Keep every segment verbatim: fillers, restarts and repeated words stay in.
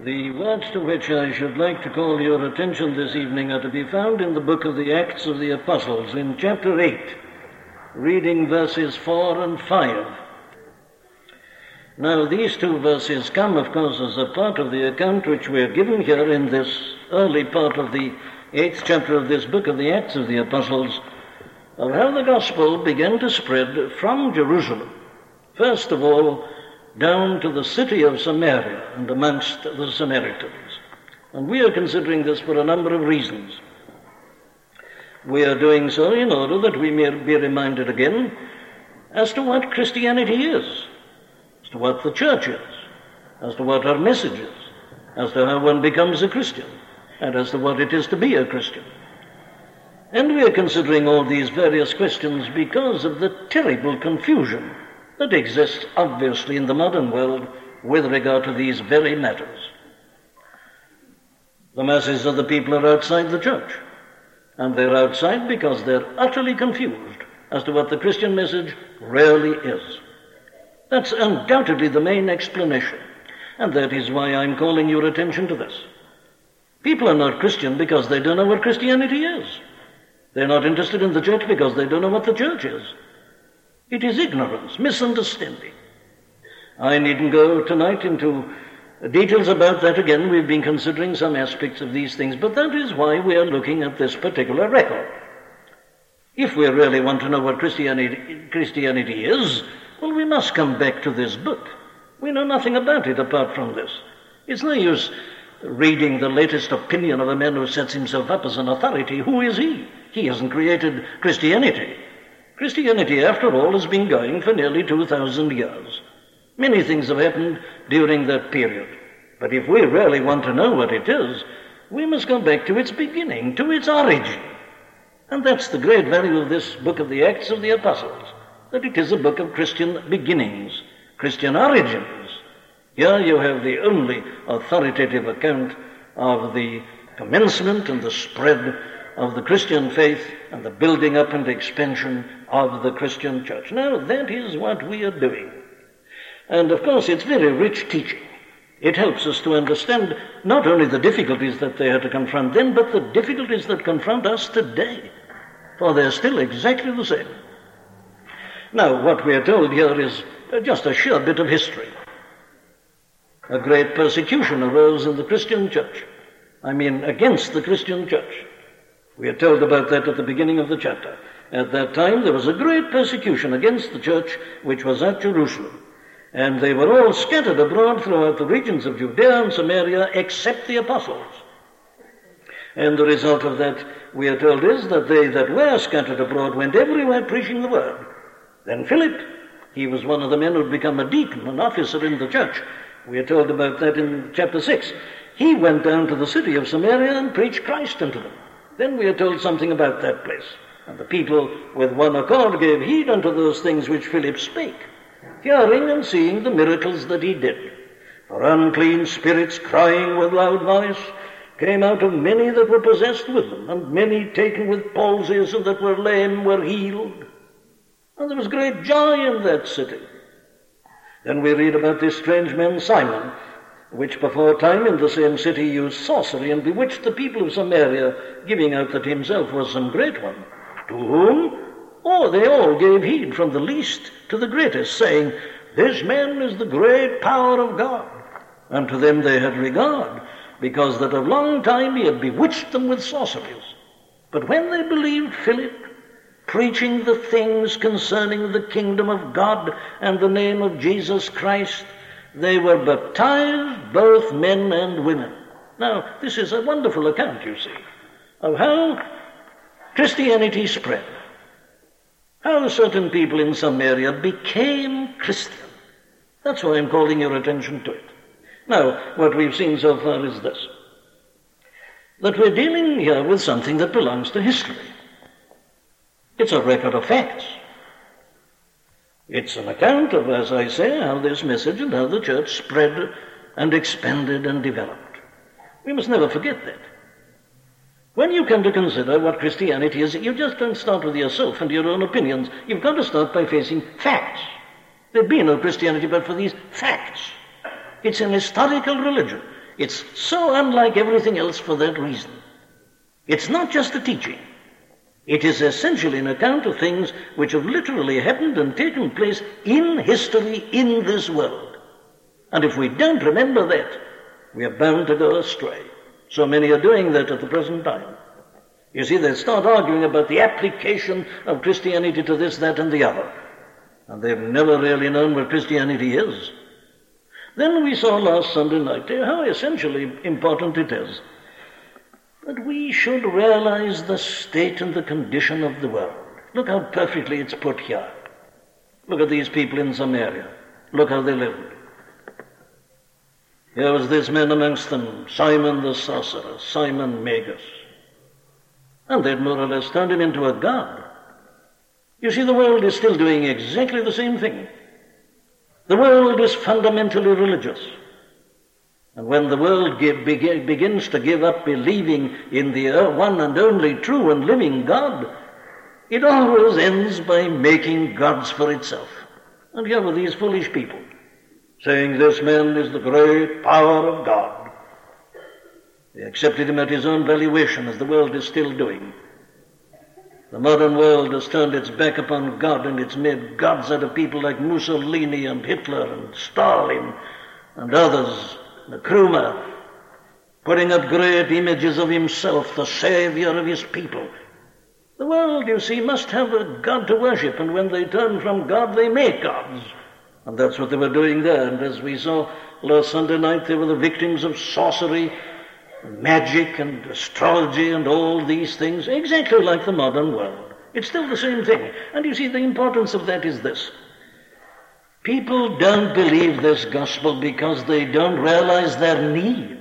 The words to which I should like to call your attention this evening are to be found in the book of the Acts of the Apostles, in chapter eight, reading verses four and five. Now, these two verses come, of course, as a part of the account which we are given here in this early part of the eighth chapter of this book of the Acts of the Apostles, of how the gospel began to spread from Jerusalem, first of all, down to the city of Samaria and amongst the Samaritans. And we are considering this for a number of reasons. We are doing so in order that we may be reminded again as to what Christianity is, as to what the church is, as to what our message is, as to how one becomes a Christian, and as to what it is to be a Christian. And we are considering all these various questions because of the terrible confusion that exists obviously in the modern world with regard to these very matters. The masses of the people are outside the church, and they're outside because they're utterly confused as to what the Christian message really is. That's undoubtedly the main explanation, and that is why I'm calling your attention to this. People are not Christian because they don't know what Christianity is. They're not interested in the church because they don't know what the church is. It is ignorance, misunderstanding. I needn't go tonight into details about that again. We've been considering some aspects of these things, but that is why we are looking at this particular record. If we really want to know what Christianity, Christianity is, well, we must come back to this book. We know nothing about it apart from this. It's no use reading the latest opinion of a man who sets himself up as an authority. Who is he? He hasn't created Christianity. Christianity, after all, has been going for nearly two thousand years. Many things have happened during that period. But if we really want to know what it is, we must go back to its beginning, to its origin. And that's the great value of this book of the Acts of the Apostles, that it is a book of Christian beginnings, Christian origins. Here you have the only authoritative account of the commencement and the spread of the Christian faith and the building up and expansion of the Christian church. Now, that is what we are doing. And, of course, it's very rich teaching. It helps us to understand not only the difficulties that they had to confront then, but the difficulties that confront us today, for they're still exactly the same. Now, what we are told here is just a sheer bit of history. A great persecution arose in the Christian church. I mean, against the Christian church. We are told about that at the beginning of the chapter. At that time, there was a great persecution against the church which was at Jerusalem. And they were all scattered abroad throughout the regions of Judea and Samaria except the apostles. And the result of that, we are told, is that they that were scattered abroad went everywhere preaching the word. Then Philip, he was one of the men who had become a deacon, an officer in the church. We are told about that in chapter six. He went down to the city of Samaria and preached Christ unto them. Then we are told something about that place. And the people with one accord gave heed unto those things which Philip spake, hearing and seeing the miracles that he did. For unclean spirits, crying with loud voice, came out of many that were possessed with them, and many taken with palsies and that were lame were healed. And there was great joy in that city. Then we read about this strange man Simon, which before time in the same city used sorcery and bewitched the people of Samaria, giving out that himself was some great one. To whom? Oh, they all gave heed from the least to the greatest, saying, This man is the great power of God. And to them they had regard, because that of long time he had bewitched them with sorceries. But when they believed Philip, preaching the things concerning the kingdom of God and the name of Jesus Christ, they were baptized, both men and women. Now, this is a wonderful account, you see, of how Christianity spread, how certain people in Samaria became Christian. That's why I'm calling your attention to it. Now, what we've seen so far is this, that we're dealing here with something that belongs to history. It's a record of facts. It's an account of, as I say, how this message and how the church spread and expanded and developed. We must never forget that. When you come to consider what Christianity is, you just don't start with yourself and your own opinions. You've got to start by facing facts. There'd be no Christianity but for these facts. It's an historical religion. It's so unlike everything else for that reason. It's not just a teaching. It is essentially an account of things which have literally happened and taken place in history in this world. And if we don't remember that, we are bound to go astray. So many are doing that at the present time. You see, they start arguing about the application of Christianity to this, that, and the other. And they've never really known what Christianity is. Then we saw last Sunday night how essentially important it is that we should realize the state and the condition of the world. Look how perfectly it's put here. Look at these people in Samaria. Look how they lived. Here was this man amongst them, Simon the sorcerer, Simon Magus. And they'd more or less turned him into a god. You see, the world is still doing exactly the same thing. The world is fundamentally religious. And when the world give, begin, begins to give up believing in the one and only true and living God, it always ends by making gods for itself. And here were these foolish people saying this man is the great power of God. They accepted him at his own valuation, as the world is still doing. The modern world has turned its back upon God, and it's made gods out of people like Mussolini and Hitler and Stalin and others, Nkrumah, putting up great images of himself, the savior of his people. The world, you see, must have a God to worship, and when they turn from God, they make gods. And that's what they were doing there. And as we saw last Sunday night, they were the victims of sorcery, magic and astrology and all these things, exactly like the modern world. It's still the same thing. And you see, the importance of that is this. People don't believe this gospel because they don't realize their need.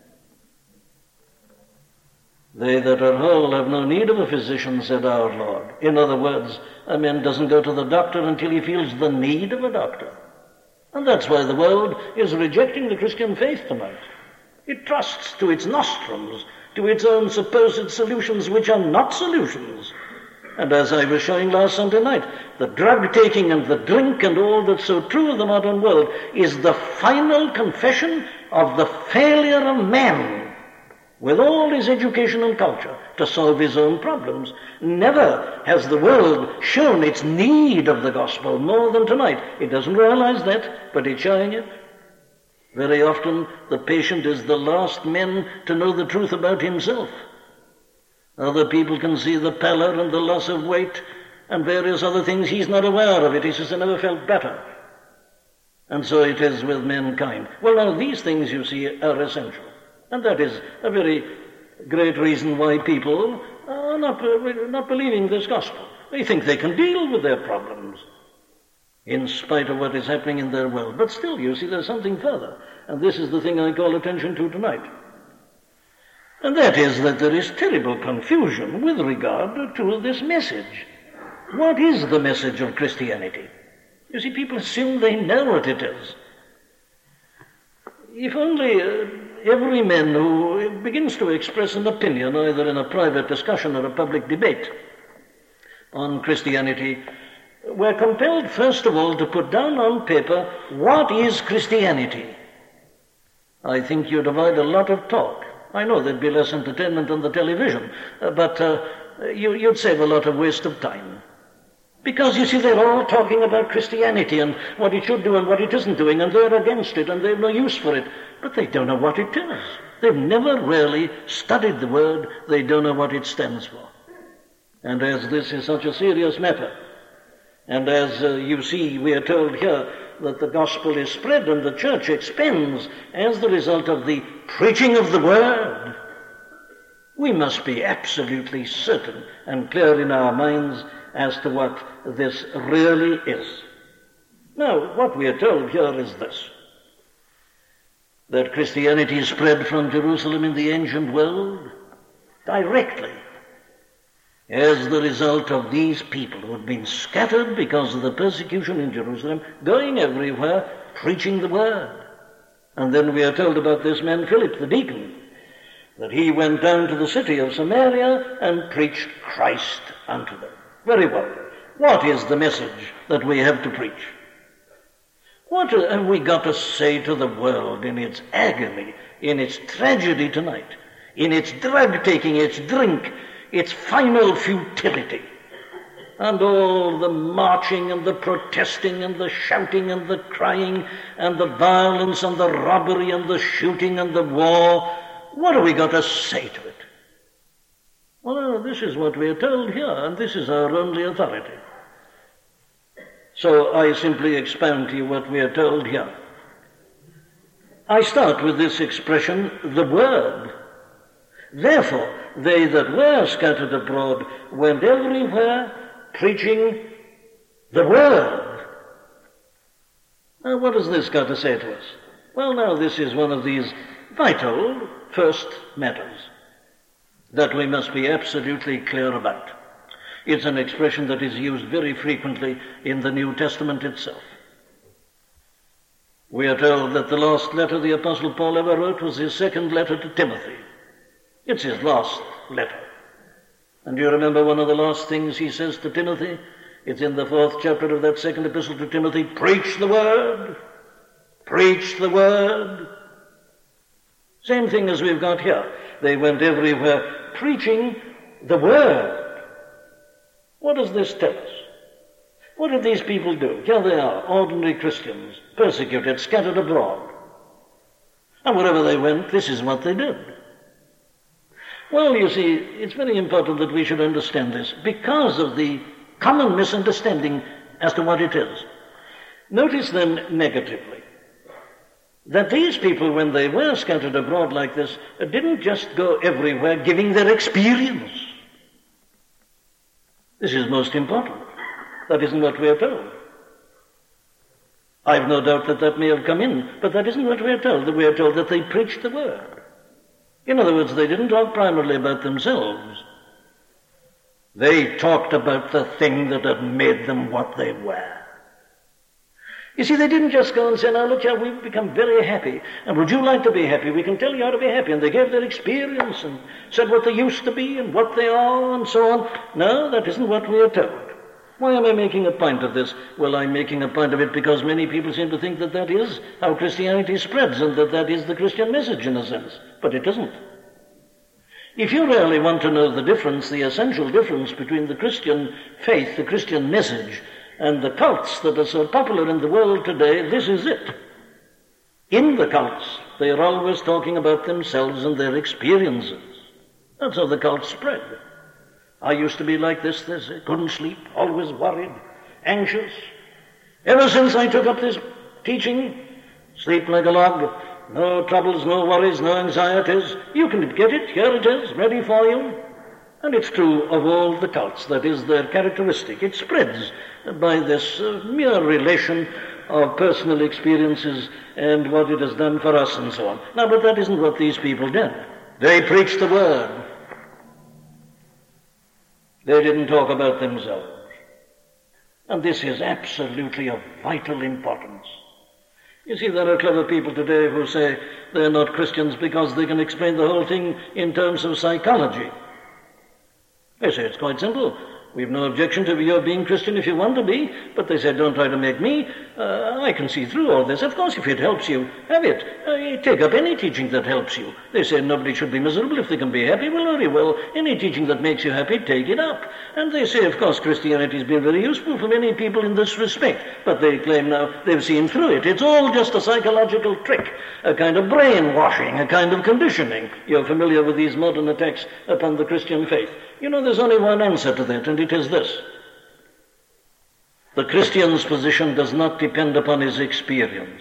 They that are whole have no need of a physician, said our Lord. In other words, a man doesn't go to the doctor until he feels the need of a doctor. And that's why the world is rejecting the Christian faith tonight. It trusts to its nostrums, to its own supposed solutions, which are not solutions. And as I was showing last Sunday night, the drug-taking and the drink and all that's so true of the modern world is the final confession of the failure of man, with all his education and culture, to solve his own problems. Never has the world shown its need of the gospel more than tonight. It doesn't realize that, but it's showing it. Very often the patient is the last man to know the truth about himself. Other people can see the pallor and the loss of weight and various other things. He's not aware of it. He says, I never felt better. And so it is with mankind. Well, now, these things, you see, are essential. And that is a very great reason why people are not, not believing this gospel. They think they can deal with their problems in spite of what is happening in their world. But still, you see, there's something further. And this is the thing I call attention to tonight. And that is that there is terrible confusion with regard to this message. What is the message of Christianity? You see, people assume they know what it is. If only uh, every man who begins to express an opinion, either in a private discussion or a public debate on Christianity, were compelled, first of all, to put down on paper, what is Christianity? I think you'd avoid a lot of talk. I know there'd be less entertainment on the television, uh, but uh, you, you'd save a lot of waste of time. Because, you see, they're all talking about Christianity and what it should do and what it isn't doing, and they're against it, and they've no use for it. But they don't know what it is. They've never really studied the word. They don't know what it stands for. And as this is such a serious matter, and as uh, you see, we are told here that the gospel is spread and the church expands as the result of the preaching of the word, we must be absolutely certain and clear in our minds as to what this really is. Now, what we are told here is this, that Christianity spread from Jerusalem in the ancient world directly as the result of these people who had been scattered because of the persecution in Jerusalem, going everywhere, preaching the word. And then we are told about this man Philip, the deacon, that he went down to the city of Samaria and preached Christ unto them. Very well. What is the message that we have to preach? What have we got to say to the world in its agony, in its tragedy tonight, in its drug-taking, its drink, its final futility, and all the marching and the protesting and the shouting and the crying and the violence and the robbery and the shooting and the war, what have we got to say to it? Well, this is what we are told here, and this is our only authority. So I simply expound to you what we are told here. I start with this expression, the word. Therefore, they that were scattered abroad went everywhere preaching the word. Now, what has this got to say to us? Well, now, this is one of these vital first matters that we must be absolutely clear about. It's an expression that is used very frequently in the New Testament itself. We are told that the last letter the Apostle Paul ever wrote was his second letter to Timothy. It's his last letter. And you remember one of the last things he says to Timothy? It's in the fourth chapter of that second epistle to Timothy. Preach the word. Preach the word. Same thing as we've got here. They went everywhere preaching the word. What does this tell us? What did these people do? Here they are, ordinary Christians, persecuted, scattered abroad. And wherever they went, this is what they did. Well, you see, it's very important that we should understand this because of the common misunderstanding as to what it is. Notice then negatively that these people, when they were scattered abroad like this, didn't just go everywhere giving their experience. This is most important. That isn't what we are told. I've no doubt that that may have come in, but that isn't what we are told. That we are told that they preached the word. In other words, they didn't talk primarily about themselves. They talked about the thing that had made them what they were. You see, they didn't just go and say, now look here, we've become very happy, and would you like to be happy? We can tell you how to be happy. And they gave their experience and said what they used to be and what they are and so on. No, that isn't what we are told. Why am I making a point of this? Well, I'm making a point of it because many people seem to think that that is how Christianity spreads and that that is the Christian message in a sense. But it isn't. If you really want to know the difference, the essential difference between the Christian faith, the Christian message, and the cults that are so popular in the world today, this is it. In the cults, they are always talking about themselves and their experiences. That's how the cults spread. I used to be like this, this, I couldn't sleep, always worried, anxious. Ever since I took up this teaching, sleep like a log, no troubles, no worries, no anxieties. You can get it, here it is, ready for you. And it's true of all the cults, that is their characteristic. It spreads by this uh, mere relation of personal experiences and what it has done for us and so on. Now, but that isn't what these people did. They preached the word. They didn't talk about themselves. And this is absolutely of vital importance. You see, there are clever people today who say they're not Christians because they can explain the whole thing in terms of psychology. They say it's quite simple. We've no objection to your being Christian if you want to be, but they say don't try to make me. Uh, I can see through all this. Of course, if it helps you, have it. Uh, take up any teaching that helps you. They say nobody should be miserable if they can be happy. Well, very well. Any teaching that makes you happy, take it up. And they say, of course, Christianity has been very useful for many people in this respect. But they claim now they've seen through it. It's all just a psychological trick, a kind of brainwashing, a kind of conditioning. You're familiar with these modern attacks upon the Christian faith. You know, there's only one answer to that, and it is this. The Christian's position does not depend upon his experience.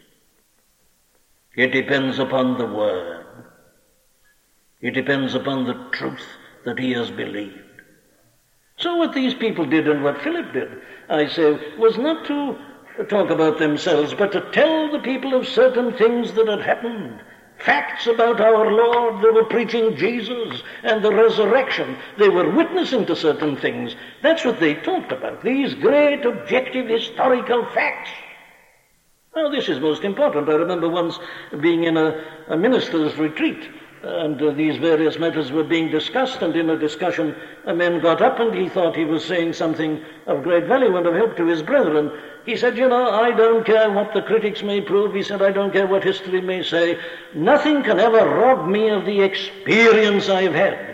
It depends upon the Word. It depends upon the truth that he has believed. So what these people did and what Philip did, I say, was not to talk about themselves, but to tell the people of certain things that had happened. Facts about our Lord. They were preaching Jesus and the resurrection. They were witnessing to certain things. That's what they talked about, these great objective historical facts. Now, this is most important. I remember once being in a, a minister's retreat and uh, these various matters were being discussed, and in a discussion a man got up and he thought he was saying something of great value and of help to his brethren. He said, you know, I don't care what the critics may prove. He said, I don't care what history may say. Nothing can ever rob me of the experience I've had.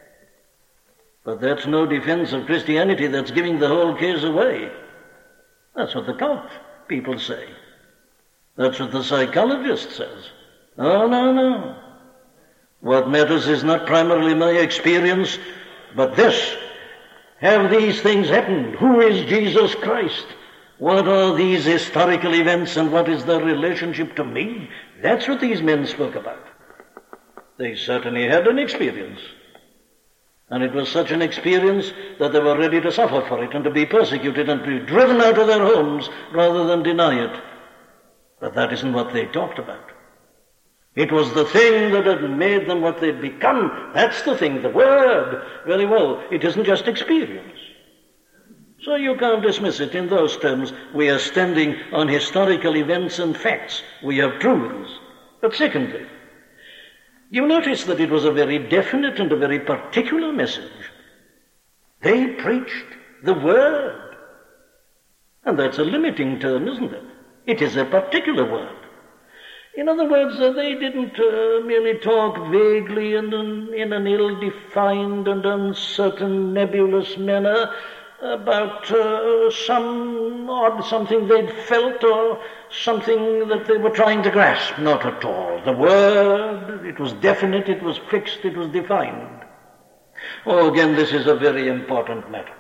But that's no defense of Christianity. That's giving the whole case away. That's what the cult people say. That's what the psychologist says. No, no, no. What matters is not primarily my experience, but this. Have these things happened? Who is Jesus Christ? What are these historical events and what is their relationship to me? That's what these men spoke about. They certainly had an experience. And it was such an experience that they were ready to suffer for it and to be persecuted and to be driven out of their homes rather than deny it. But that isn't what they talked about. It was the thing that had made them what they'd become. That's the thing, the Word. Very well, it isn't just experience. So you can't dismiss it in those terms. We are standing on historical events and facts. We have truths. But secondly, you notice that it was a very definite and a very particular message. They preached the Word. And that's a limiting term, isn't it? It is a particular word. In other words, uh, they didn't uh, merely talk vaguely and in, in an ill-defined and uncertain, nebulous manner about uh, some odd something they'd felt or something that they were trying to grasp. Not at all. The word, it was definite, it was fixed, it was defined. Oh, again, this is a very important matter.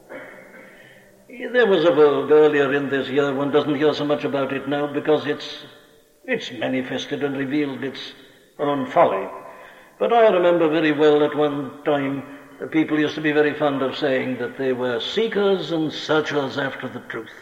There was a vogue earlier in this year. One doesn't hear so much about it now because it's It's manifested and revealed its own folly. But I remember very well at one time the people used to be very fond of saying that they were seekers and searchers after the truth.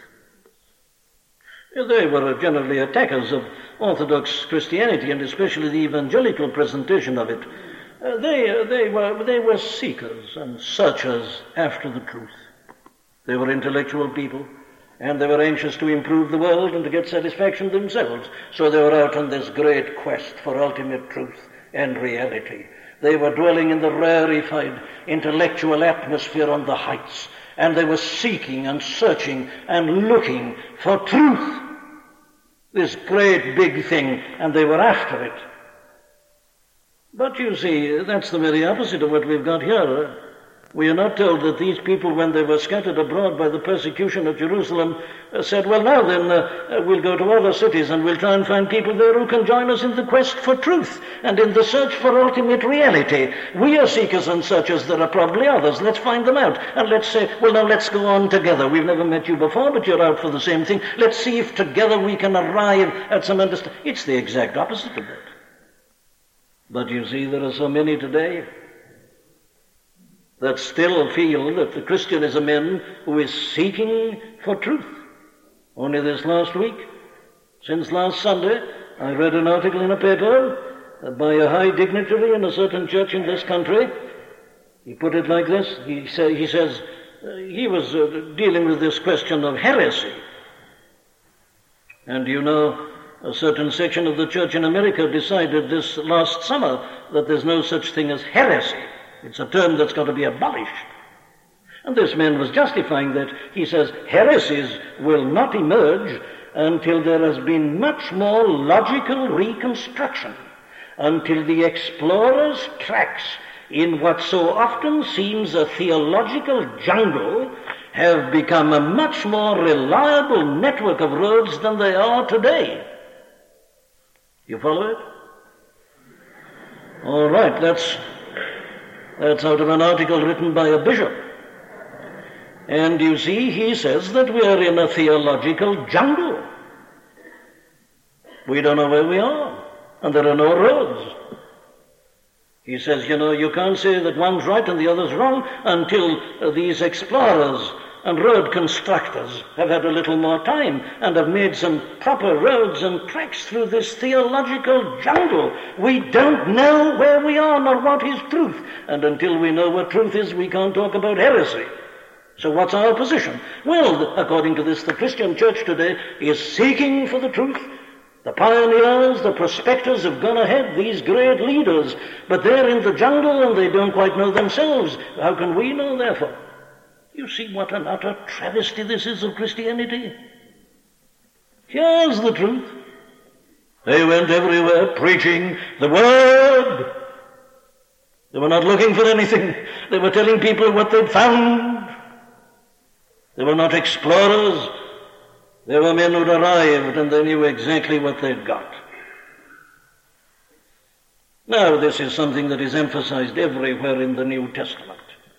They were generally attackers of Orthodox Christianity and especially the evangelical presentation of it. Uh, they, uh, they, were, they were seekers and searchers after the truth. They were intellectual people. And they were anxious to improve the world and to get satisfaction themselves. So they were out on this great quest for ultimate truth and reality. They were dwelling in the rarefied intellectual atmosphere on the heights. And they were seeking and searching and looking for truth. This great big thing, and they were after it. But you see, that's the very opposite of what we've got here. We are not told that these people, when they were scattered abroad by the persecution of Jerusalem, uh, said, well, now then, uh, uh, we'll go to other cities and we'll try and find people there who can join us in the quest for truth and in the search for ultimate reality. We are seekers and searchers. There are probably others. Let's find them out. And let's say, well, now let's go on together. We've never met you before, but you're out for the same thing. Let's see if together we can arrive at some understanding. It's the exact opposite of that. But you see, there are so many today that still feel that the Christian is a man who is seeking for truth. Only this last week, since last Sunday, I read an article in a paper by a high dignitary in a certain church in this country. He put it like this. He, say, he says uh, he was uh, dealing with this question of heresy. And you know, a certain section of the church in America decided this last summer that there's no such thing as heresy. It's a term that's got to be abolished. And this man was justifying that. He says, heresies will not emerge until there has been much more logical reconstruction, until the explorer's tracks in what so often seems a theological jungle have become a much more reliable network of roads than they are today. You follow it? All right, that's... That's out of an article written by a bishop. And you see, he says that we are in a theological jungle. We don't know where we are, and there are no roads. He says, you know, you can't say that one's right and the other's wrong until uh, these explorers and road constructors have had a little more time and have made some proper roads and tracks through this theological jungle. We don't know where we are nor what is truth. And until we know what truth is, we can't talk about heresy. So what's our position? Well, according to this, the Christian church today is seeking for the truth, The pioneers, the prospectors have gone ahead, these great leaders, but they're in the jungle and they don't quite know themselves. How can we know, therefore? You see what an utter travesty this is of Christianity? Here's the truth. They went everywhere preaching the Word. They were not looking for anything. They were telling people what they'd found. They were not explorers. They were men who'd arrived and they knew exactly what they'd got. Now, this is something that is emphasized everywhere in the New Testament.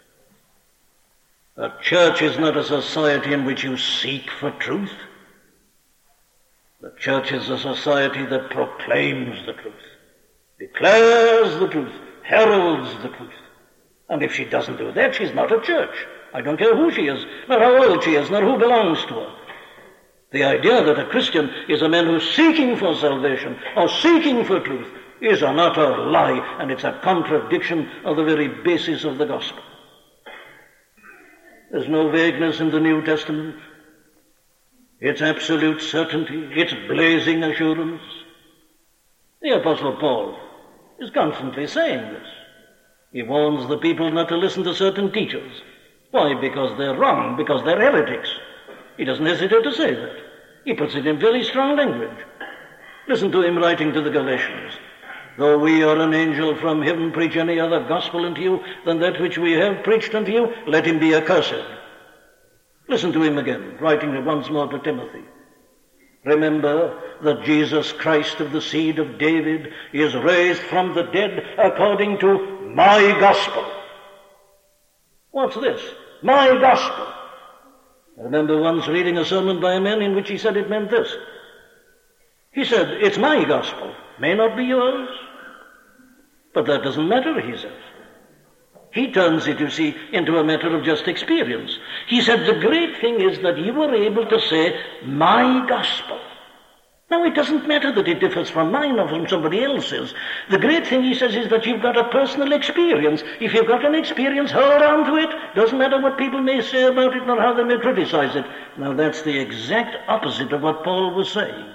A church is not a society in which you seek for truth. The church is a society that proclaims the truth, declares the truth, heralds the truth. And if she doesn't do that, she's not a church. I don't care who she is, nor how old she is, nor who belongs to her. The idea that a Christian is a man who's seeking for salvation or seeking for truth is an utter lie, and it's a contradiction of the very basis of the gospel. There's no vagueness in the New Testament. It's absolute certainty. It's blazing assurance. The Apostle Paul is constantly saying this. He warns the people not to listen to certain teachers. Why? Because they're wrong, because they're heretics. He doesn't hesitate to say that. He puts it in very strong language. Listen to him writing to the Galatians. Though we or an angel from heaven preach any other gospel unto you than that which we have preached unto you, let him be accursed. Listen to him again, writing it once more to Timothy. Remember that Jesus Christ of the seed of David is raised from the dead according to my gospel. What's this? My gospel. I remember once reading a sermon by a man in which he said it meant this. He said, it's my gospel, may not be yours. But that doesn't matter, he says. He turns it, you see, into a matter of just experience. He said, the great thing is that you were able to say, my gospel. Now, it doesn't matter that it differs from mine or from somebody else's. The great thing, he says, is that you've got a personal experience. If you've got an experience, hold on to it. Doesn't matter what people may say about it, nor how they may criticize it. Now, that's the exact opposite of what Paul was saying.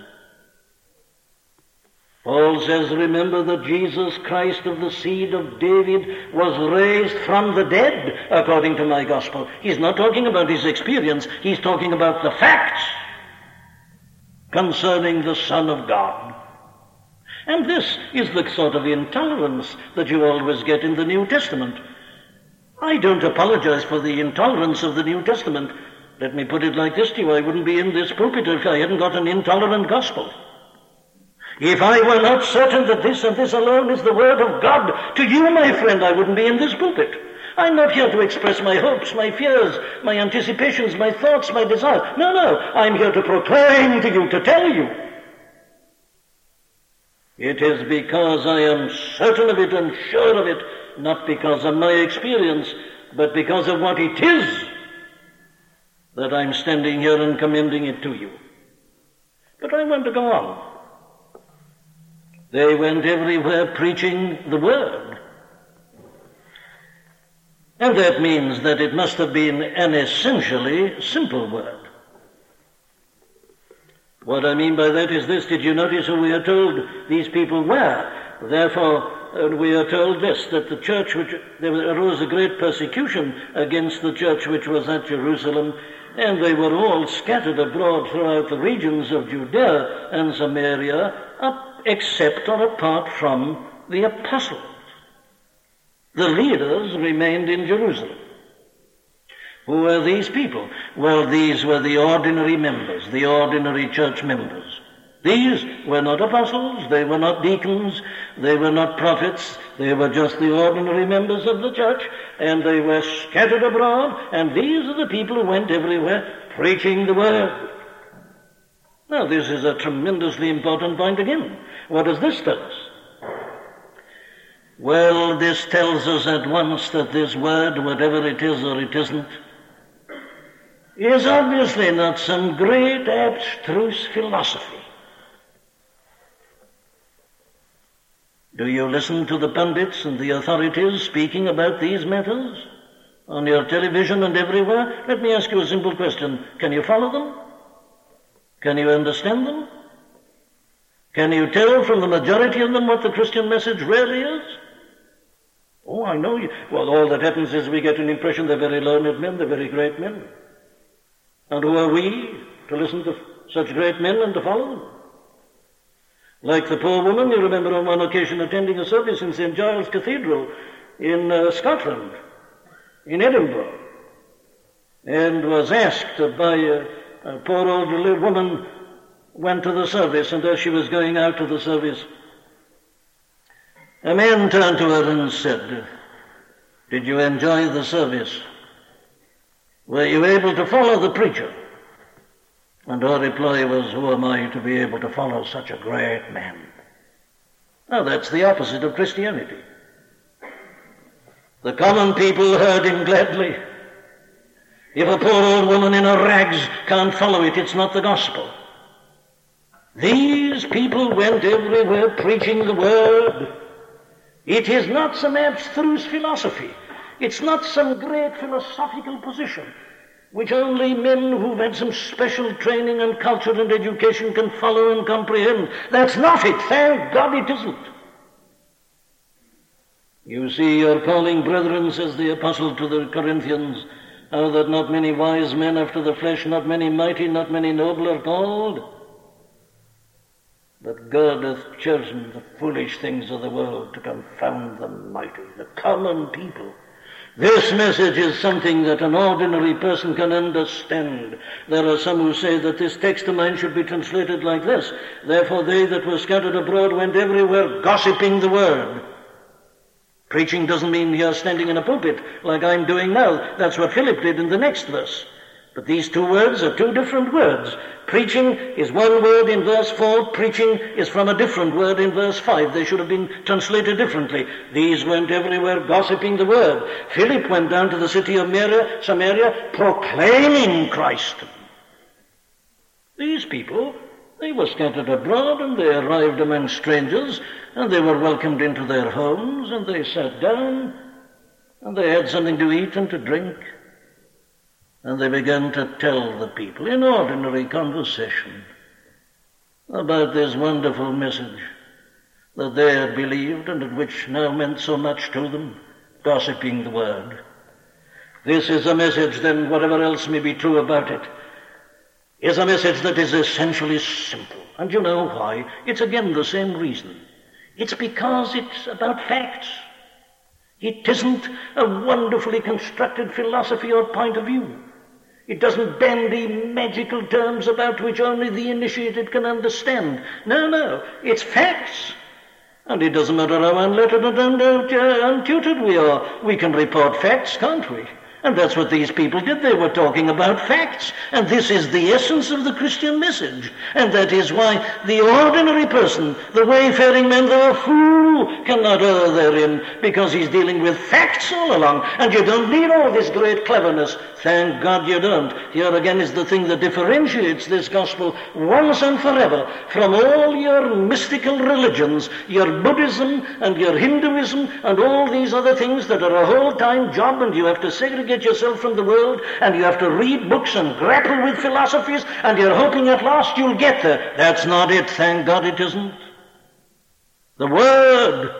Paul says, remember that Jesus Christ of the seed of David was raised from the dead according to my gospel. He's not talking about his experience. He's talking about the facts concerning the Son of God. And this is the sort of intolerance that you always get in the New Testament. I don't apologize for the intolerance of the New Testament. Let me put it like this to you. I wouldn't be in this pulpit if I hadn't got an intolerant gospel. If I were not certain that this and this alone is the word of God to you, my friend, I wouldn't be in this pulpit. I'm not here to express my hopes, my fears, my anticipations, my thoughts, my desires. No, no, I'm here to proclaim to you, to tell you. It is because I am certain of it and sure of it, not because of my experience, but because of what it is, that I'm standing here and commending it to you. But I want to go on. They went everywhere preaching the word. And that means that it must have been an essentially simple word. What I mean by that is this. Did you notice who we are told these people were? Therefore, uh, we are told this, that the church, which there arose a great persecution against the church which was at Jerusalem, and they were all scattered abroad throughout the regions of Judea and Samaria, up except or apart from the apostles. The leaders remained in Jerusalem. Who were these people? Well, these were the ordinary members, the ordinary church members. These were not apostles, they were not deacons, they were not prophets, they were just the ordinary members of the church, and they were scattered abroad, and these are the people who went everywhere preaching the word. Now, this is a tremendously important point again. What does this tell us? Well, this tells us at once that this word, whatever it is or it isn't, is obviously not some great abstruse philosophy. Do you listen to the pundits and the authorities speaking about these matters on your television and everywhere? Let me ask you a simple question. Can you follow them? Can you understand them? Can you tell from the majority of them what the Christian message really is? Oh, I know you. Well, all that happens is we get an impression they're very learned men, they're very great men. And who are we to listen to such great men and to follow them? Like the poor woman, you remember on one occasion attending a service in Saint Giles Cathedral in uh, Scotland, in Edinburgh, and was asked by a, a poor old woman, went to the service, and as she was going out to the service, a man turned to her and said, "Did you enjoy the service? Were you able to follow the preacher?" And her reply was, "Who am I to be able to follow such a great man?" Now that's the opposite of Christianity. The common people heard him gladly. If a poor old woman in her rags can't follow it, it's not the gospel. These people went everywhere preaching the word. It is not some abstruse philosophy. It's not some great philosophical position which only men who've had some special training and culture and education can follow and comprehend. That's not it. Thank God it isn't. You see, your calling, brethren, says the apostle to the Corinthians, how that not many wise men after the flesh, not many mighty, not many noble are called. But God hath chosen the foolish things of the world to confound the mighty, the common people. This message is something that an ordinary person can understand. There are some who say that this text of mine should be translated like this: "Therefore they that were scattered abroad went everywhere gossiping the word." Preaching doesn't mean you're standing in a pulpit like I'm doing now. That's what Philip did in the next verse. But these two words are two different words. Preaching is one word in verse four. Preaching is from a different word in verse five. They should have been translated differently. These went everywhere gossiping the word. Philip went down to the city of Samaria proclaiming Christ. These people, they were scattered abroad, and they arrived among strangers, and they were welcomed into their homes, and they sat down, and they had something to eat and to drink. And they began to tell the people in ordinary conversation about this wonderful message that they had believed and which now meant so much to them, gossiping the word. This is a message, then, whatever else may be true about it, is a message that is essentially simple. And you know why? It's again the same reason. It's because it's about facts. It isn't a wonderfully constructed philosophy or point of view. It doesn't bandy magical terms about which only the initiated can understand. No, no, it's facts. And it doesn't matter how unlettered and untutored we are. We can report facts, can't we? And that's what these people did. They were talking about facts. And this is the essence of the Christian message. And that is why the ordinary person, the wayfaring man, the fool, cannot err therein, because he's dealing with facts all along. And you don't need all this great cleverness. Thank God you don't. Here again is the thing that differentiates this gospel once and forever from all your mystical religions, your Buddhism and your Hinduism and all these other things that are a whole-time job, and you have to segregate yourself from the world, and you have to read books and grapple with philosophies, and you're hoping at last you'll get there. That's not it. Thank God it isn't. The Word.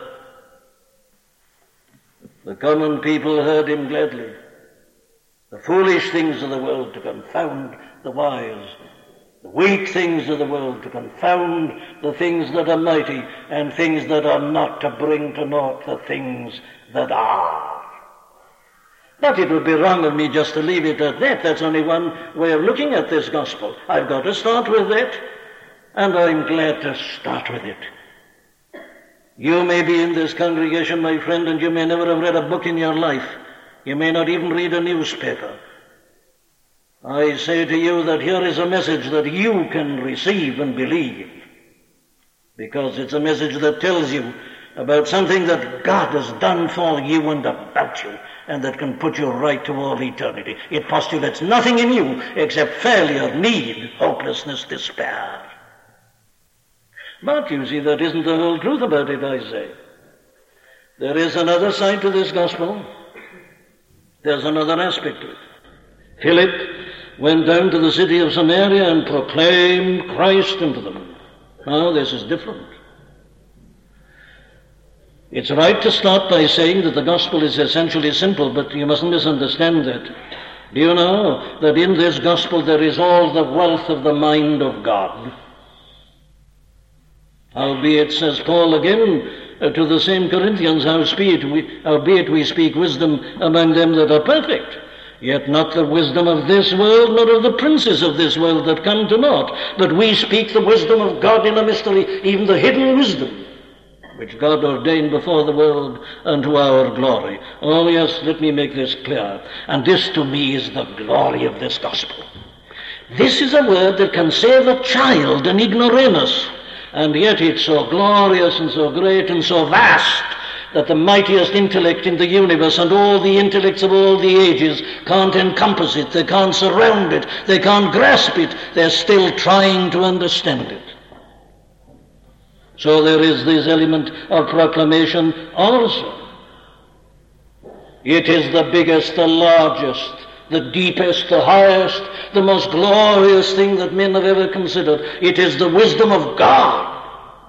The common people heard him gladly. The foolish things of the world to confound the wise. The weak things of the world to confound the things that are mighty, and things that are not to bring to naught the things that are. But it would be wrong of me just to leave it at that. That's only one way of looking at this gospel. I've got to start with that, and I'm glad to start with it. You may be in this congregation, my friend, and you may never have read a book in your life. You may not even read a newspaper. I say to you that here is a message that you can receive and believe, because it's a message that tells you about something that God has done for you and about you, and that can put you right to all eternity. It postulates nothing in you except failure, need, hopelessness, despair. But you see, that isn't the whole truth about it, I say. There is another side to this gospel. There's another aspect to it. Philip went down to the city of Samaria and proclaimed Christ unto them. No, this is different. It's right to start by saying that the gospel is essentially simple, but you mustn't misunderstand that. Do you know that in this gospel there is all the wealth of the mind of God? Howbeit, says Paul again uh, to the same Corinthians, howbeit we, howbeit we speak wisdom among them that are perfect, yet not the wisdom of this world, nor of the princes of this world that come to naught, but we speak the wisdom of God in a mystery, even the hidden wisdom, which God ordained before the world unto our glory. Oh yes, let me make this clear. And this to me is the glory of this gospel. This is a word that can save a child, an ignoramus, and yet it's so glorious and so great and so vast that the mightiest intellect in the universe and all the intellects of all the ages can't encompass it, they can't surround it, they can't grasp it, they're still trying to understand it. So there is this element of proclamation also. It is the biggest, the largest, the deepest, the highest, the most glorious thing that men have ever considered. It is the wisdom of God.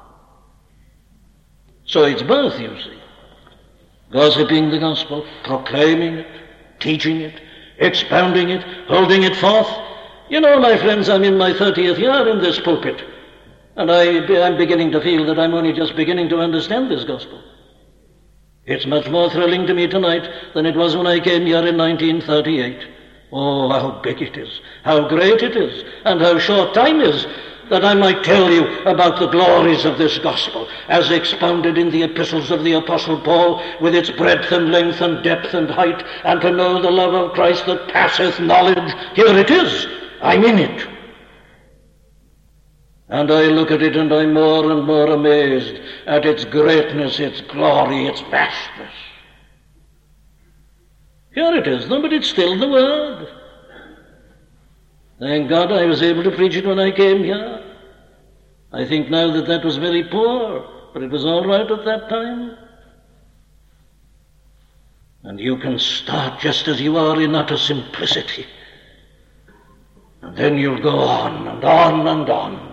So it's both, you see. Gossiping the gospel, proclaiming it, teaching it, expounding it, holding it forth. You know, my friends, I'm in my thirtieth year in this pulpit, and I, I'm beginning to feel that I'm only just beginning to understand this gospel. It's much more thrilling to me tonight than it was when I came here in nineteen thirty-eight. Oh, how big it is, how great it is, and how short time is, that I might tell you about the glories of this gospel, as expounded in the epistles of the Apostle Paul, with its breadth and length and depth and height, and to know the love of Christ that passeth knowledge. Here it is, I'm in it. And I look at it and I'm more and more amazed at its greatness, its glory, its vastness. Here it is, though, but it's still the Word. Thank God I was able to preach it when I came here. I think now that that was very poor, but it was all right at that time. And you can start just as you are in utter simplicity. And then you'll go on and on and on.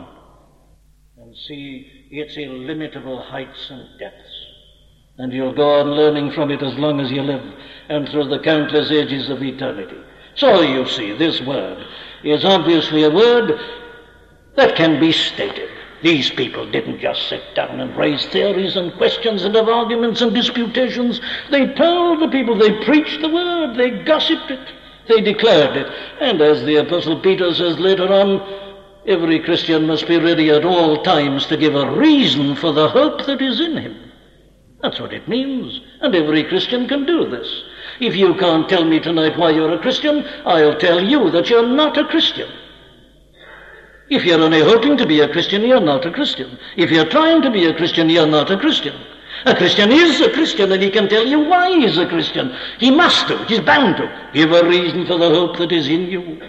See its illimitable heights and depths. And you'll go on learning from it as long as you live, and through the countless ages of eternity. So you see, this word is obviously a word that can be stated. These people didn't just sit down and raise theories and questions and have arguments and disputations. They told the people, they preached the word, they gossiped it, they declared it. And as the Apostle Peter says later on, every Christian must be ready at all times to give a reason for the hope that is in him. That's what it means. And every Christian can do this. If you can't tell me tonight why you're a Christian, I'll tell you that you're not a Christian. If you're only hoping to be a Christian, you're not a Christian. If you're trying to be a Christian, you're not a Christian. A Christian is a Christian, and he can tell you why he's a Christian. He must do, he's bound to. Give a reason for the hope that is in you.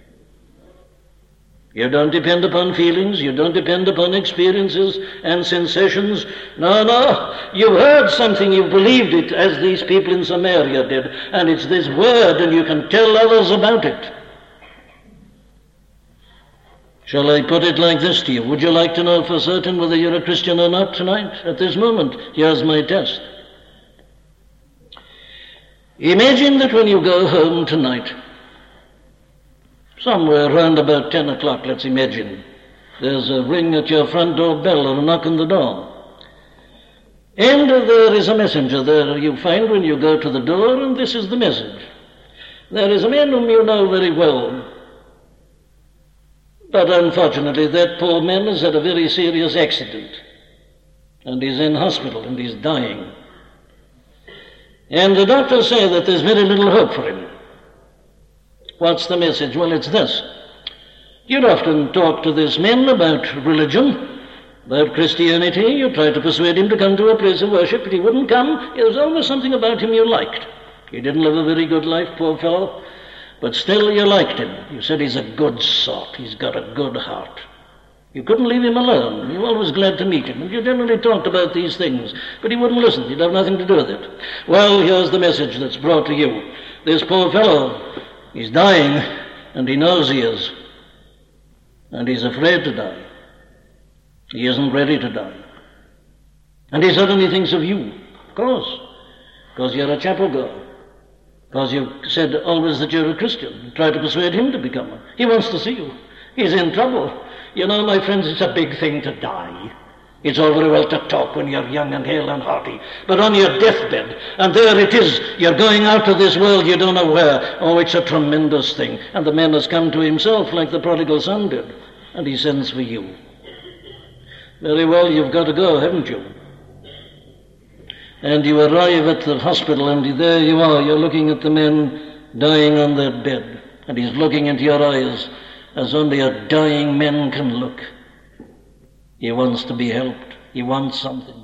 You don't depend upon feelings, you don't depend upon experiences and sensations. No, no, you've heard something, you've believed it, as these people in Samaria did, and it's this word, and you can tell others about it. Shall I put it like this to you? Would you like to know for certain whether you're a Christian or not tonight, at this moment? Here's my test. Imagine that when you go home tonight, somewhere around about ten o'clock, let's imagine, there's a ring at your front door bell or a knock on the door. And there is a messenger there you find when you go to the door, and this is the message. There is a man whom you know very well, but unfortunately that poor man has had a very serious accident, and he's in hospital and he's dying. And the doctors say that there's very little hope for him. What's the message? Well, it's this. You'd often talk to this man about religion, about Christianity. You tried to persuade him to come to a place of worship, but he wouldn't come. There was always something about him you liked. He didn't live a very good life, poor fellow, but still you liked him. You said he's a good sort. He's got a good heart. You couldn't leave him alone. You were always glad to meet him, and you generally talked about these things, but he wouldn't listen. He'd have nothing to do with it. Well, here's the message that's brought to you. This poor fellow, he's dying, and he knows he is, and he's afraid to die. He isn't ready to die. And he suddenly thinks of you, of course, because you're a chapel girl, because you've said always that you're a Christian. Try to persuade him to become one. He wants to see you. He's in trouble. You know, my friends, it's a big thing to die. It's all very well to talk when you're young and hale and hearty, but on your deathbed, and there it is, you're going out of this world, you don't know where. Oh, it's a tremendous thing. And the man has come to himself like the prodigal son did, and he sends for you. Very well, you've got to go, haven't you? And you arrive at the hospital, and there you are, you're looking at the man dying on that bed, and he's looking into your eyes as only a dying man can look. He wants to be helped. He wants something.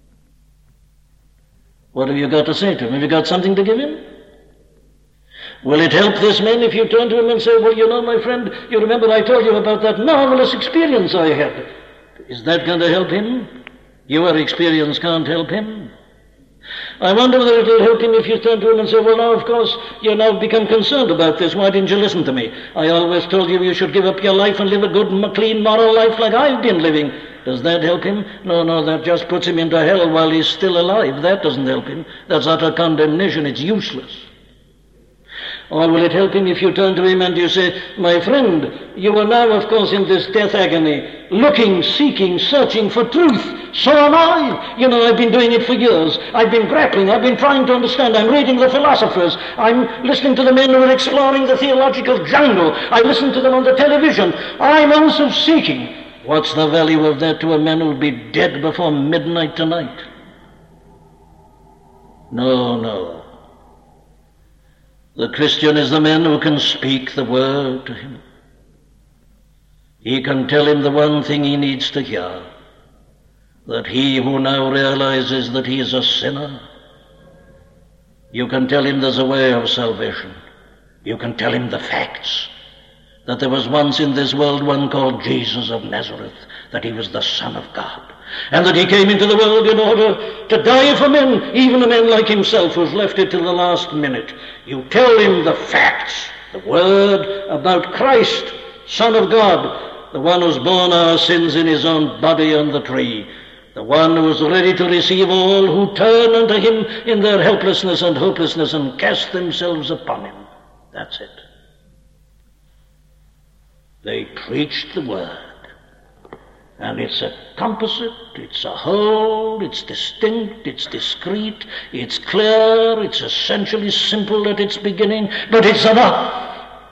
What have you got to say to him? Have you got something to give him? Will it help this man if you turn to him and say, well, you know, my friend, you remember I told you about that marvelous experience I had. Is that going to help him? Your experience can't help him. I wonder whether it will help him if you turn to him and say, well, now, of course, you now become concerned about this. Why didn't you listen to me? I always told you you should give up your life and live a good, clean, moral life like I've been living. Does that help him? No, no, that just puts him into hell while he's still alive. That doesn't help him. That's utter condemnation. It's useless. Or will it help him if you turn to him and you say, my friend, you are now, of course, in this death agony, looking, seeking, searching for truth. So am I. You know, I've been doing it for years. I've been grappling. I've been trying to understand. I'm reading the philosophers. I'm listening to the men who are exploring the theological jungle. I listen to them on the television. I'm also seeking. What's the value of that to a man who'll be dead before midnight tonight? No, no. The Christian is the man who can speak the word to him. He can tell him the one thing he needs to hear, that he who now realizes that he is a sinner, you can tell him there's a way of salvation. You can tell him the facts, that there was once in this world one called Jesus of Nazareth, that he was the Son of God, and that he came into the world in order to die for men, even a man like himself who's left it till the last minute. You tell him the facts, the word about Christ, Son of God, the one who's borne our sins in his own body on the tree, the one who is ready to receive all who turn unto him in their helplessness and hopelessness and cast themselves upon him. That's it. They preached the word. And it's a composite, it's a whole, it's distinct, it's discrete, it's clear, it's essentially simple at its beginning, but it's enough.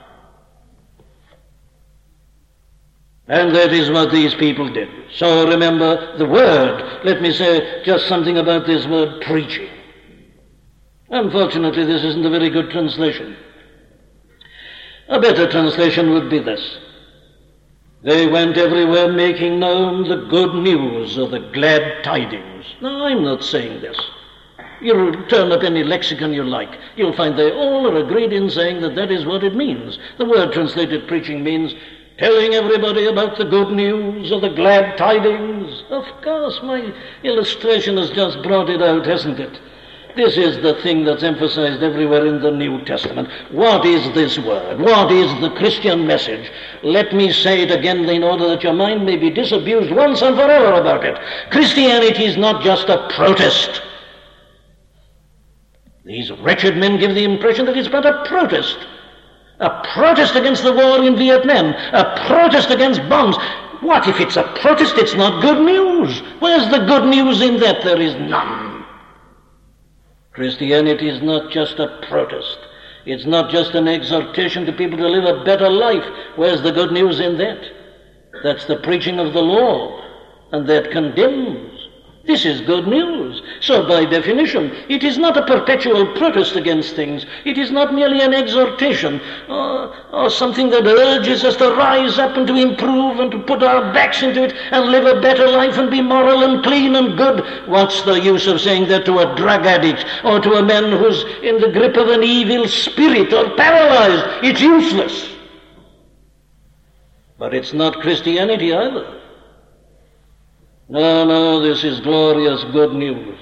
And that is what these people did. So remember the word. Let me say just something about this word preaching. Unfortunately, this isn't a very good translation. A better translation would be this. They went everywhere making known the good news or the glad tidings. Now, I'm not saying this. You'll turn up any lexicon you like. You'll find they all are agreed in saying that that is what it means. The word translated preaching means telling everybody about the good news or the glad tidings. Of course, my illustration has just brought it out, hasn't it? This is the thing that's emphasized everywhere in the New Testament. What is this word? What is the Christian message? Let me say it again in order that your mind may be disabused once and forever about it. Christianity is not just a protest. These wretched men give the impression that it's but a protest. A protest against the war in Vietnam. A protest against bombs. What if it's a protest? It's not good news. Where's the good news in that? There is none. Christianity is not just a protest. It's not just an exhortation to people to live a better life. Where's the good news in that? That's the preaching of the law, and that condemns. This is good news. So by definition, it is not a perpetual protest against things. It is not merely an exhortation or, or something that urges us to rise up and to improve and to put our backs into it and live a better life and be moral and clean and good. What's the use of saying that to a drug addict or to a man who's in the grip of an evil spirit or paralyzed? It's useless. But it's not Christianity either. No, no, this is glorious good news.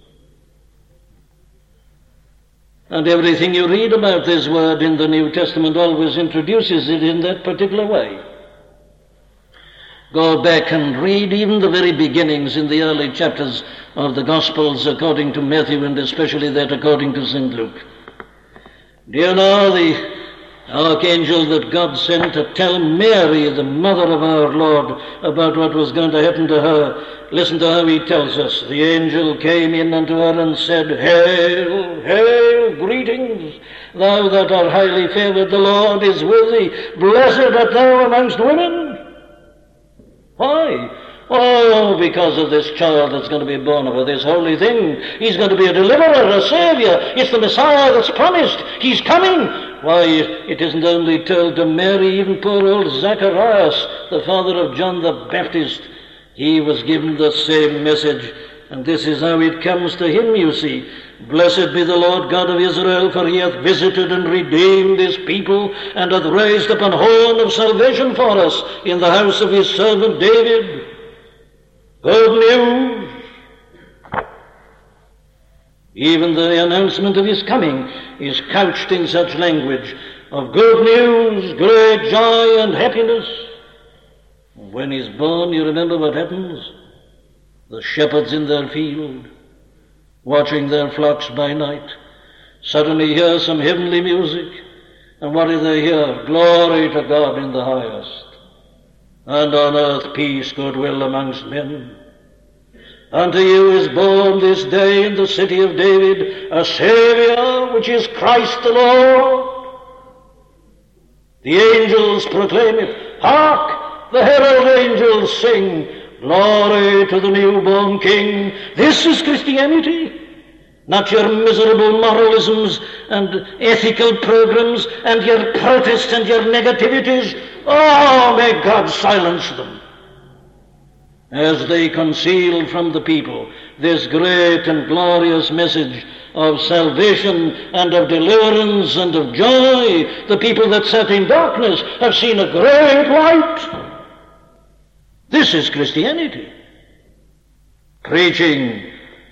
And everything you read about this word in the New Testament always introduces it in that particular way. Go back and read even the very beginnings in the early chapters of the Gospels according to Matthew, and especially that according to Saint Luke. Do you know the archangel that God sent to tell Mary, the mother of our Lord, about what was going to happen to her? Listen to how he tells us. The angel came in unto her and said, Hail, hail, greetings, thou that art highly favored, the Lord is with thee. Blessed art thou amongst women. Why? Oh, because of this child that's going to be born of her, this holy thing. He's going to be a deliverer, a saviour. It's the Messiah that's promised. He's coming. Why, it isn't only told to Mary, even poor old Zacharias, the father of John the Baptist. He was given the same message, and this is how it comes to him, you see. Blessed be the Lord God of Israel, for he hath visited and redeemed his people, and hath raised up an horn of salvation for us in the house of his servant David. Good news. Even the announcement of his coming is couched in such language of good news, great joy and happiness. When he's born, you remember what happens? The shepherds in their field, watching their flocks by night, suddenly hear some heavenly music, and what do they hear? Glory to God in the highest, and on earth peace, goodwill amongst men. Unto you is born this day in the city of David a Saviour, which is Christ the Lord. The angels proclaim it. Hark! The herald angels sing, Glory to the newborn King. This is Christianity. Not your miserable moralisms and ethical programs and your protests and your negativities. Oh, may God silence them, as they conceal from the people this great and glorious message of salvation and of deliverance and of joy. The people that sat in darkness have seen a great light. This is Christianity. Preaching,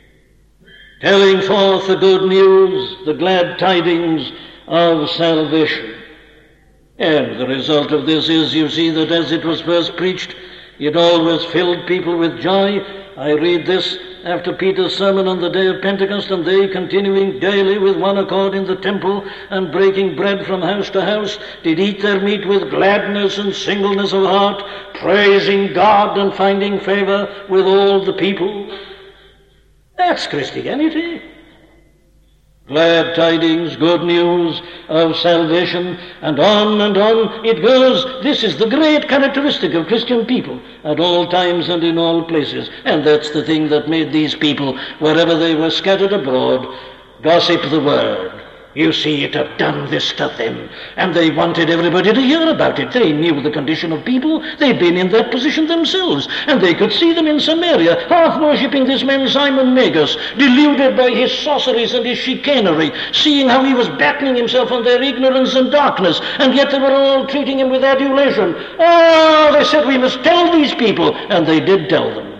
telling forth the good news, the glad tidings of salvation. And the result of this is, you see, that as it was first preached, it always filled people with joy. I read this after Peter's sermon on the day of Pentecost, and they, continuing daily with one accord in the temple and breaking bread from house to house, did eat their meat with gladness and singleness of heart, praising God and finding favor with all the people. That's Christianity. Glad tidings, good news of salvation, and on and on it goes. This is the great characteristic of Christian people at all times and in all places. And that's the thing that made these people, wherever they were scattered abroad, gossip the word. You see, it had done this to them, and they wanted everybody to hear about it. They knew the condition of people. They'd been in that position themselves, and they could see them in Samaria, half-worshipping this man Simon Magus, deluded by his sorceries and his chicanery, seeing how he was battening himself on their ignorance and darkness, and yet they were all treating him with adulation. Oh, they said, we must tell these people, and they did tell them.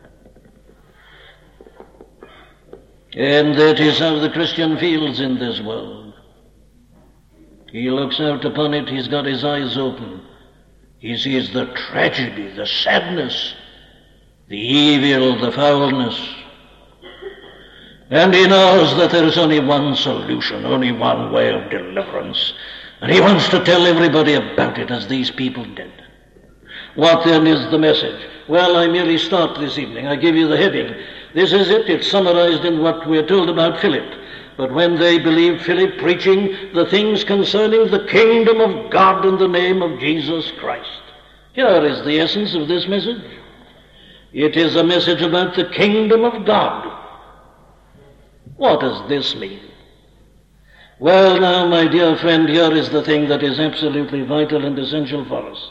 And that is how the Christian feels in this world. He looks out upon it, he's got his eyes open. He sees the tragedy, the sadness, the evil, the foulness. And he knows that there is only one solution, only one way of deliverance. And he wants to tell everybody about it, as these people did. What then is the message? Well, I merely start this evening. I give you the heading. This is it. It's summarized in what we're told about Philip. But when they believed Philip preaching the things concerning the kingdom of God in the name of Jesus Christ. Here is the essence of this message. It is a message about the kingdom of God. What does this mean? Well, now, my dear friend, here is the thing that is absolutely vital and essential for us.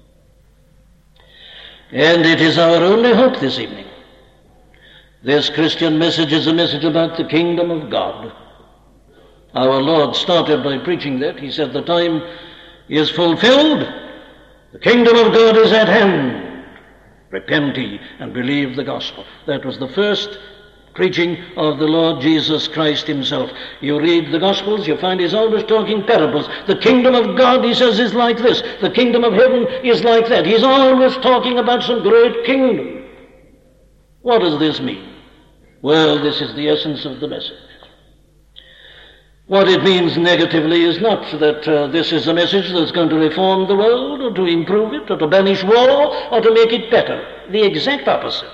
And it is our only hope this evening. This Christian message is a message about the kingdom of God. Our Lord started by preaching that. He said, the time is fulfilled. The kingdom of God is at hand. Repent ye and believe the gospel. That was the first preaching of the Lord Jesus Christ himself. You read the Gospels, you find he's always talking parables. The kingdom of God, he says, is like this. The kingdom of heaven is like that. He's always talking about some great kingdom. What does this mean? Well, this is the essence of the message. What it means negatively is not that uh, this is a message that's going to reform the world or to improve it or to banish war or to make it better. The exact opposite.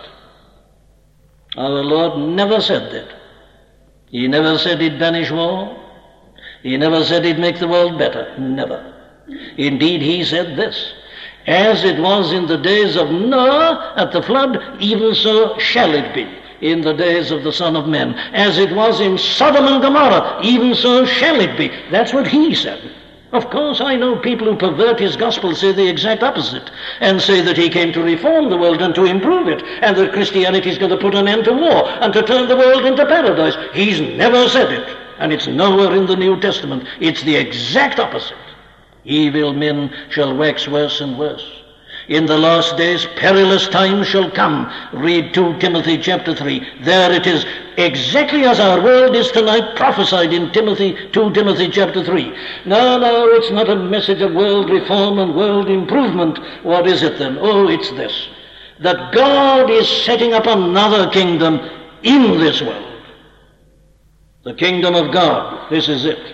Our Lord never said that. He never said he'd banish war. He never said he'd make the world better. Never. Indeed, he said this: as it was in the days of Noah at the flood, even so shall it be in the days of the Son of Man. As it was in Sodom and Gomorrah, even so shall it be. That's what he said. Of course, I know people who pervert his gospel say the exact opposite and say that he came to reform the world and to improve it, and that Christianity is going to put an end to war and to turn the world into paradise. He's never said it, and it's nowhere in the New Testament. It's the exact opposite. Evil men shall wax worse and worse. In the last days, perilous times shall come. Read Second Timothy chapter three. There it is, exactly as our world is tonight, prophesied in Timothy, Second Timothy chapter three. No, no, it's not a message of world reform and world improvement. What is it then? Oh, it's this: that God is setting up another kingdom in this world. The kingdom of God. This is it.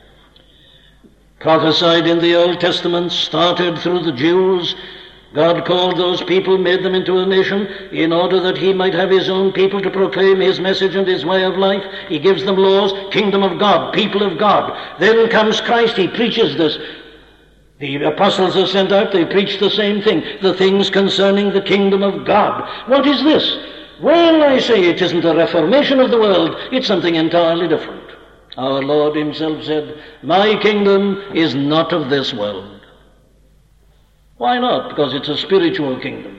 Prophesied in the Old Testament, started through the Jews. God called those people, made them into a nation, in order that he might have his own people to proclaim his message and his way of life. He gives them laws, kingdom of God, people of God. Then comes Christ, he preaches this. The apostles are sent out, they preach the same thing, the things concerning the kingdom of God. What is this? Well, I say it isn't a reformation of the world, it's something entirely different. Our Lord himself said, my kingdom is not of this world. Why not? Because it's a spiritual kingdom.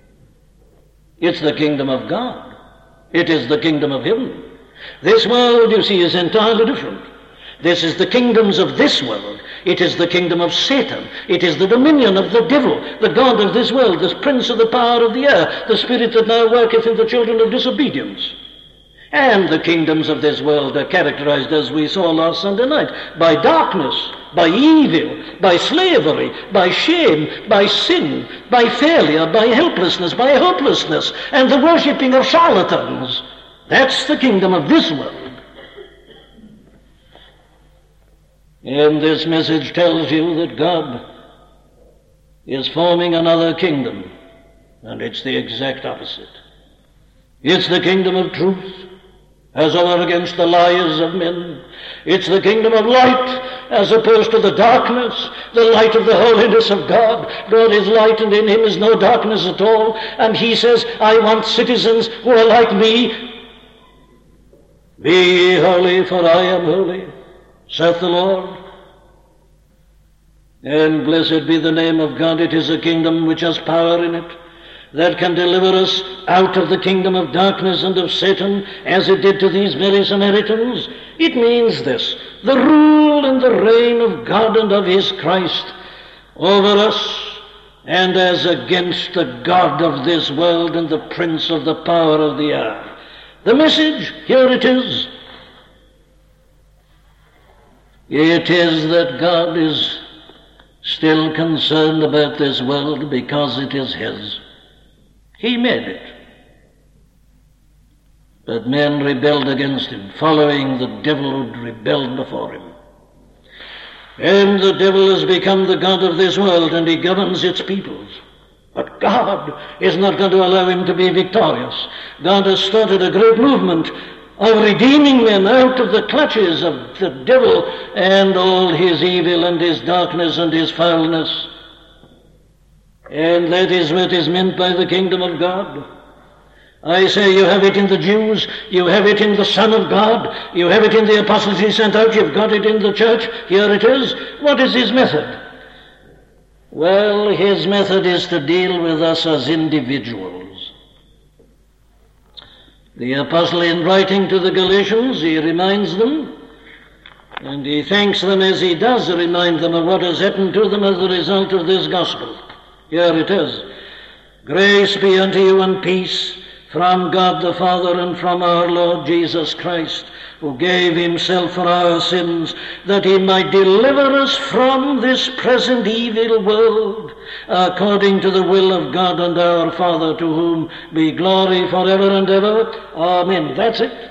It's the kingdom of God. It is the kingdom of heaven. This world, you see, is entirely different. This is the kingdoms of this world. It is the kingdom of Satan. It is the dominion of the devil, the god of this world, the prince of the power of the air, the spirit that now worketh in the children of disobedience. And the kingdoms of this world are characterized, as we saw last Sunday night, by darkness, by evil, by slavery, by shame, by sin, by failure, by helplessness, by hopelessness, and the worshipping of charlatans. That's the kingdom of this world. And this message tells you that God is forming another kingdom, and it's the exact opposite. It's the kingdom of truth, as over against the lies of men. It's the kingdom of light, as opposed to the darkness, the light of the holiness of God. God is light, and in him is no darkness at all. And he says, I want citizens who are like me. Be ye holy, for I am holy, saith the Lord. And blessed be the name of God. It is a kingdom which has power in it, that can deliver us out of the kingdom of darkness and of Satan, as it did to these very Samaritans. It means this: the rule and the reign of God and of his Christ over us, and as against the god of this world and the prince of the power of the air. The message, here it is. It is that God is still concerned about this world because it is his. He made it. But men rebelled against him, following the devil who rebelled before him. And the devil has become the god of this world, and he governs its peoples. But God is not going to allow him to be victorious. God has started a great movement of redeeming men out of the clutches of the devil and all his evil and his darkness and his foulness. And that is what is meant by the kingdom of God. I say you have it in the Jews, you have it in the Son of God, you have it in the apostles he sent out, you've got it in the church. Here it is. What is his method? Well, his method is to deal with us as individuals. The apostle, in writing to the Galatians, he reminds them, and he thanks them as he does remind them of what has happened to them as a result of this gospel. Here it is. Grace be unto you and peace from God the Father and from our Lord Jesus Christ, who gave himself for our sins, that he might deliver us from this present evil world, according to the will of God and our Father, to whom be glory forever and ever. Amen. That's it.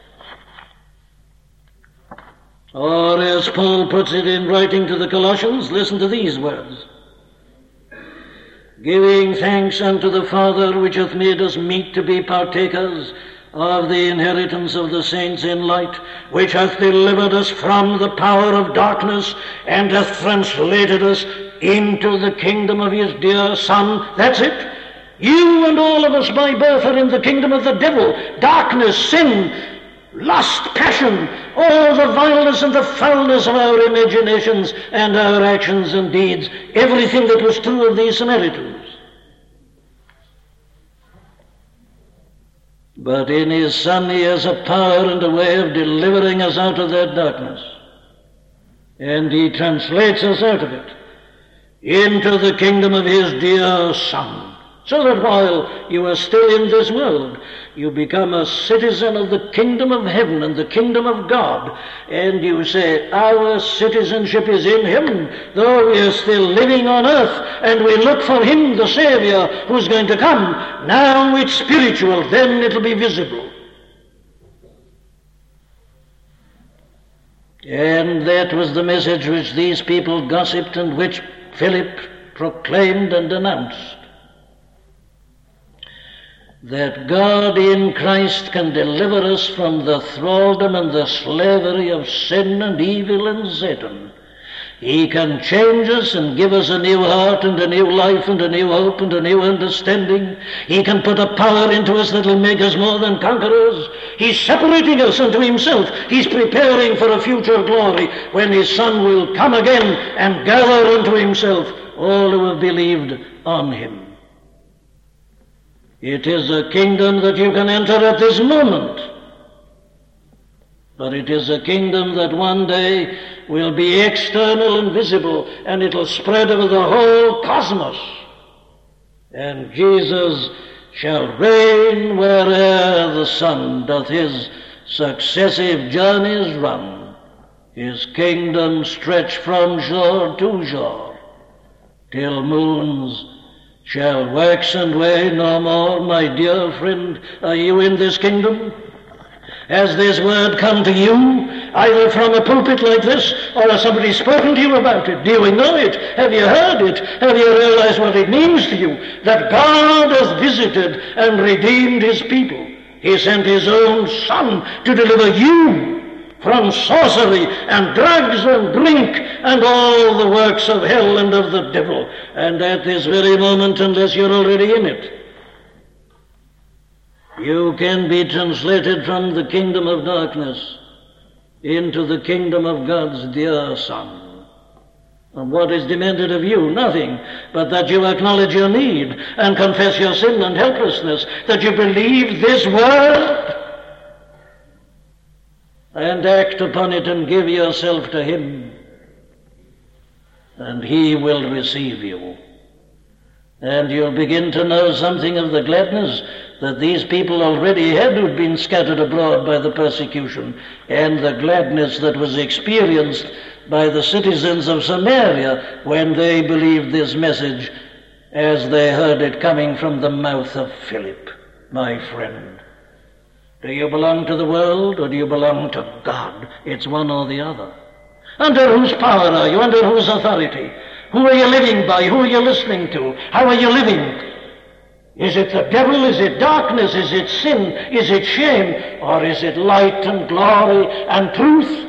Or as Paul puts it in writing to the Colossians, listen to these words. Giving thanks unto the Father, which hath made us meet to be partakers of the inheritance of the saints in light, which hath delivered us from the power of darkness, and hath translated us into the kingdom of his dear Son. That's it. You and all of us by birth are in the kingdom of the devil. Darkness, sin, lust, passion, all the vileness and the foulness of our imaginations and our actions and deeds, everything that was true of these Samaritans. But in his Son he has a power and a way of delivering us out of that darkness. And he translates us out of it into the kingdom of his dear Son. So that while you are still in this world, you become a citizen of the kingdom of heaven and the kingdom of God. And you say, our citizenship is in him, though we are still living on earth, and we look for him, the Savior, who's going to come. Now it's spiritual, then it'll be visible. And that was the message which these people gossiped and which Philip proclaimed and announced. That God in Christ can deliver us from the thraldom and the slavery of sin and evil and Satan. He can change us and give us a new heart and a new life and a new hope and a new understanding. He can put a power into us that will make us more than conquerors. He's separating us unto himself. He's preparing for a future glory when his Son will come again and gather unto himself all who have believed on him. It is a kingdom that you can enter at this moment, but it is a kingdom that one day will be external and visible, and it will spread over the whole cosmos. And Jesus shall reign where'er the sun doth his successive journeys run, his kingdom stretch from shore to shore, till moons shall wax and wane no more. My dear friend, are you in this kingdom? Has this word come to you, either from a pulpit like this, or has somebody spoken to you about it? Do you know it? Have you heard it? Have you realized what it means to you? That God has visited and redeemed his people. He sent his own Son to deliver you from sorcery and drugs and drink and all the works of hell and of the devil. And at this very moment, unless you're already in it, you can be translated from the kingdom of darkness into the kingdom of God's dear Son. And what is demanded of you? Nothing, but that you acknowledge your need and confess your sin and helplessness, that you believe this word and act upon it and give yourself to him, and he will receive you. And you'll begin to know something of the gladness that these people already had who'd been scattered abroad by the persecution, and the gladness that was experienced by the citizens of Samaria when they believed this message as they heard it coming from the mouth of Philip. My friend, do you belong to the world or do you belong to God? It's one or the other. Under whose power are you? Under whose authority? Who are you living by? Who are you listening to? How are you living? Is it the devil? Is it darkness? Is it sin? Is it shame? Or is it light and glory and truth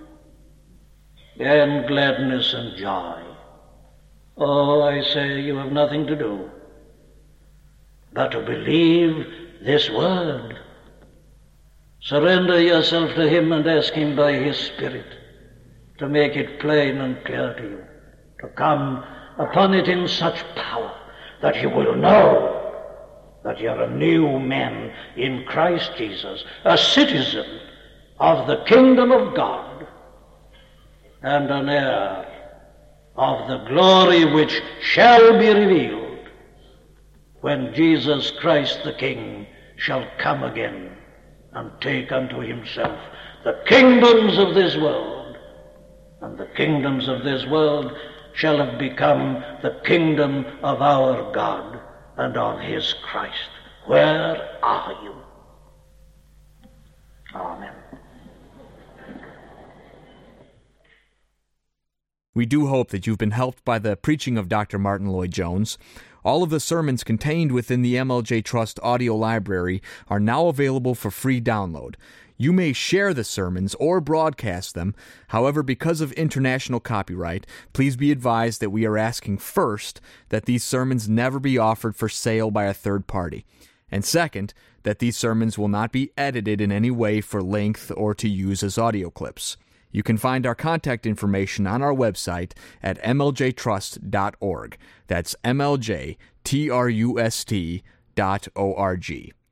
and gladness and joy? Oh, I say, you have nothing to do but to believe this word. Surrender yourself to him and ask him by his Spirit to make it plain and clear to you, to come upon it in such power that you will know that you're a new man in Christ Jesus, a citizen of the kingdom of God, and an heir of the glory which shall be revealed when Jesus Christ the King shall come again and take unto himself the kingdoms of this world, and the kingdoms of this world shall have become the kingdom of our God and of his Christ. Where are you? Amen. We do hope that you've been helped by the preaching of Doctor Martyn Lloyd-Jones. All of the sermons contained within the M L J Trust audio library are now available for free download. You may share the sermons or broadcast them. However, because of international copyright, please be advised that we are asking first that these sermons never be offered for sale by a third party. And second, that these sermons will not be edited in any way for length or to use as audio clips. You can find our contact information on our website at m l j trust dot org. That's M L J T R U S T dot O R G.